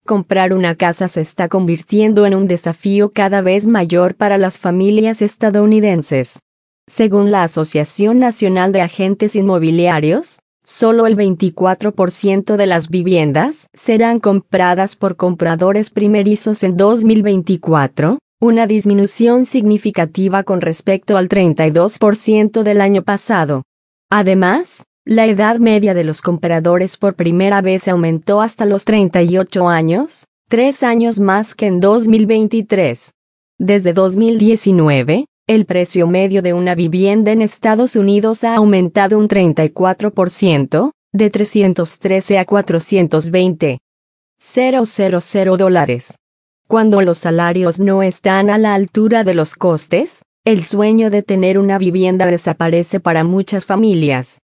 Comprar una casa se está convirtiendo en un desafío cada vez mayor para las familias estadounidenses. Según la Asociación Nacional de Agentes Inmobiliarios, solo el 24% de las viviendas serán compradas por compradores primerizos en 2024, una disminución significativa con respecto al 32% del año pasado. Además, la edad media de los compradores por primera vez aumentó hasta los 38 años, 3 años más que en 2023. Desde 2019, el precio medio de una vivienda en Estados Unidos ha aumentado un 34%, de $313 a $420,000. Cuando los salarios no están a la altura de los costes, el sueño de tener una vivienda desaparece para muchas familias.